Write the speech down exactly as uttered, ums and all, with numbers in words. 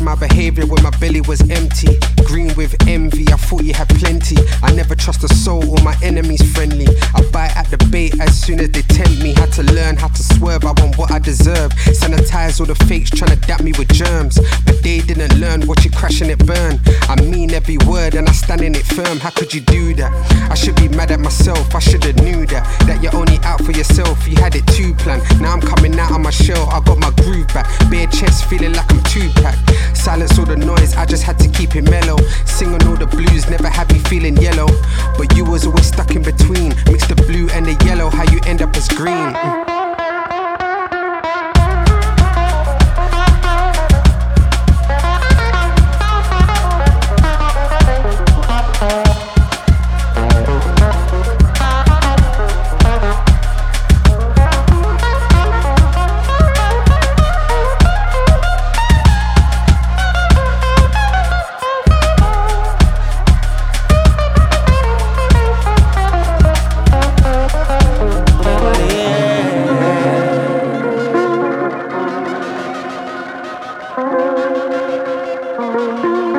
my behavior when my belly was empty. Green with envy, I thought you had plenty. I never trust a soul, all my enemies friendly. I bite at the bait as soon as they tempt me. Had to learn how to swerve, I want what I deserve. Sanitize all the fakes trying to dap me with germs, but they didn't learn, watch it crash and it burn. I mean every word and I stand in it firm. How could you do that? I should be mad at myself, I should've knew that. That you're only out for yourself, you had it too planned. Now I'm coming out of my shell, I got my groove back. Bare chest feeling like I'm two-pack. Silence all the noise, I just had to keep it mellow. Singing all the blues, never had me feeling yellow. But you was always stuck in between. Mix the blue and the yellow, how you end up as green. Mm. Thank you.